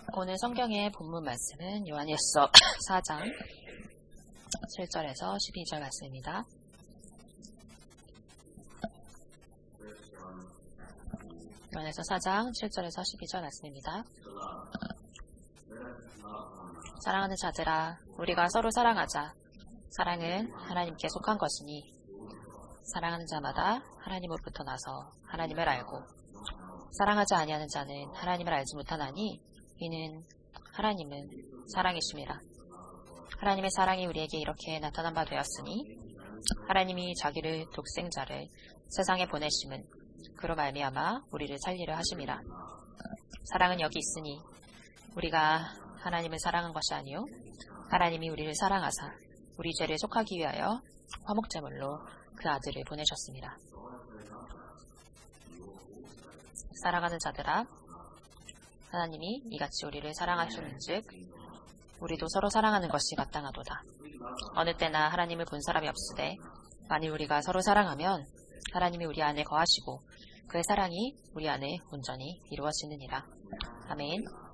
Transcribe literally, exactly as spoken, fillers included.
오늘 성경의 본문 말씀은 요한일서 사 장 칠 절에서 십이 절 말씀입니다. 요한일서 사 장 칠 절에서 십이 절 말씀입니다. 사랑하는 자들아, 우리가 서로 사랑하자. 사랑은 하나님께 속한 것이니 사랑하는 자마다 하나님으로부터 나서 하나님을 알고 사랑하지 아니하는 자는 하나님을 알지 못하나니 이는 하나님은 사랑이심이라. 하나님의 사랑이 우리에게 이렇게 나타난 바 되었으니 하나님이 자기를 독생자를 세상에 보내심은 그로 말미암아 우리를 살리려 하심이라. 사랑은 여기 있으니 우리가 하나님을 사랑한 것이 아니요 하나님이 우리를 사랑하사 우리 죄를 속하기 위하여 화목제물로 그 아들을 보내셨습니다. 사랑하는 자들아, 하나님이 이같이 우리를 사랑하셨는즉 우리도 서로 사랑하는 것이 마땅하도다. 어느 때나 하나님을 본 사람이 없으되 만일 우리가 서로 사랑하면 하나님이 우리 안에 거하시고 그의 사랑이 우리 안에 온전히 이루어지느니라. 아멘.